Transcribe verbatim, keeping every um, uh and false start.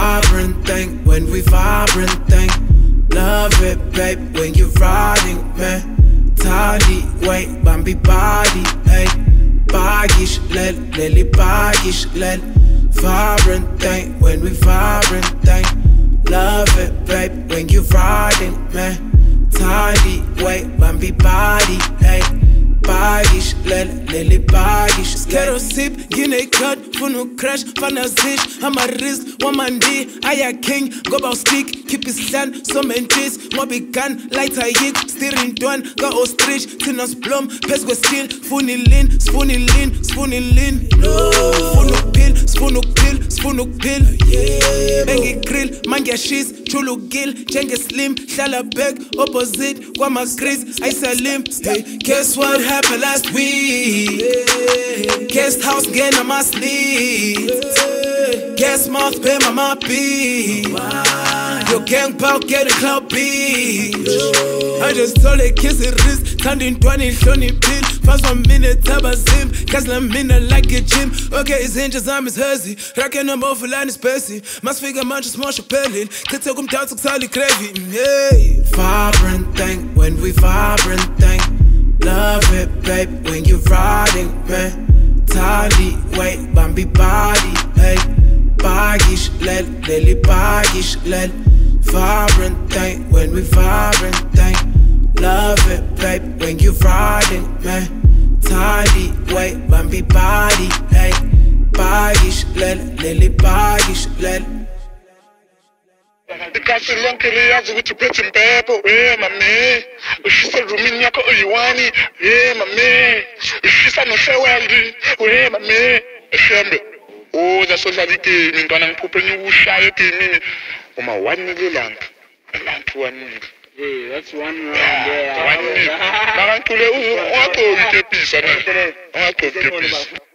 Vibrant thing, when we vibrant thing. Love it, babe, when you're riding, man. Tally, wait, Bambi body, hey. Baggish, let, lily baggish, let. Vibrant thing, when we vibrant thing. Love it, babe, when you're riding, man. Tally, wait, Bambi body, hey. Baggish, let, lily baggish. Skero sip, Guinea cut, funu crash, fanazish. I'm a wrist, woman D, I a king, go bout stick, keep his stand, so mentis, mobi gun, light I hit, steering done, go ostrich, tinos plum, pes go steel, funny lean, spooning lean, spooning lean, no, funu pill, spunu pill, spunu pill, yeah, bengi grill, mangia shiz, chulu gill, jenge slim, shala beg, opposite, wama gris, I salim, hey, guess what happened last week? Guest house again on my sleep. Guest mouth pay my my beat. Your gang bout getting clout beat. I just told her kiss it wrist, turned in twenty, shoni pill. Fast one minute, tabazim, cause la mina like a gym. Okay, it's hinges, I'm his hersey. Rockin' a more for line is Percy. Must figure manches more chapelin. Could take him down to Sally Cravy. Hey, vibrant thing, when we vibrant thing. Love it, babe, when you're riding, man. Tally, wait, Bambi body, hey. Baggish, let, lily baggish, let. Vibrant thing, when we vibrant thing. Love it, babe, when you're riding, man. Tally, wait, Bambi body, hey. Baggish, let, lily baggish, let. Because you long careers with your pretty baby, hey, my man. She said, Rumina, you want it, hey, my man. She said, no, farewell, hey, my man. Shembe, oh, the sociality, in Donang Pooping, you shy to me. Oh, my one little lamp, a lamp one. Hey, that's one round there. One minute. I want to let you, I want to get peace, I want to get peace.